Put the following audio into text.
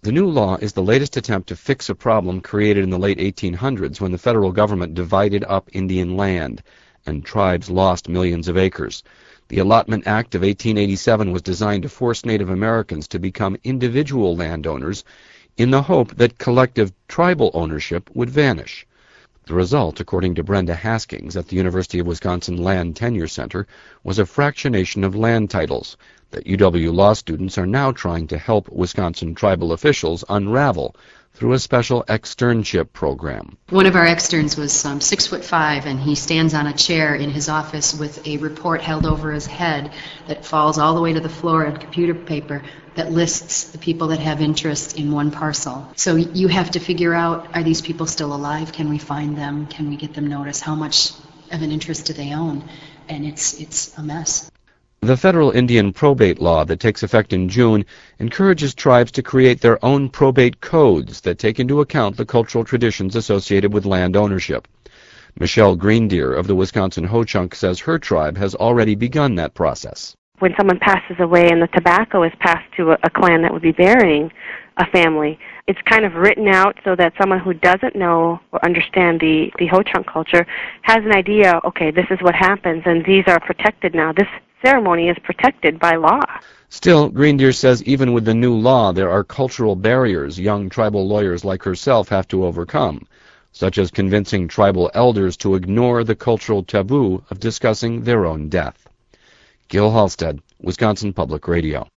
The new law is the latest attempt to fix a problem created in the late 1800s when the federal government divided up Indian land and tribes lost millions of acres. The Allotment Act of 1887 was designed to force Native Americans to become individual landowners in the hope that collective tribal ownership would vanish. The result, according to Brenda Haskins at the University of Wisconsin Land Tenure Center, was a fractionation of land titles that UW law students are now trying to help Wisconsin tribal officials unravel through a special externship program. One of our externs was 6'5", and he stands on a chair in his office with a report held over his head that falls all the way to the floor on computer paper that lists the people that have interest in one parcel. So you have to figure out, are these people still alive? Can we find them? Can we get them notice? How much of an interest do they own? And it's a mess. The federal Indian probate law that takes effect in June encourages tribes to create their own probate codes that take into account the cultural traditions associated with land ownership. Michelle Greendeer of the Wisconsin Ho-Chunk says her tribe has already begun that process. When someone passes away and the tobacco is passed to a clan that would be burying a family, it's kind of written out so that someone who doesn't know or understand the Ho-Chunk culture has an idea, okay, this is what happens, and these are protected now. This ceremony is protected by law. Still, Greendeer says even with the new law, there are cultural barriers young tribal lawyers like herself have to overcome, such as convincing tribal elders to ignore the cultural taboo of discussing their own death. Gil Halstead, Wisconsin Public Radio.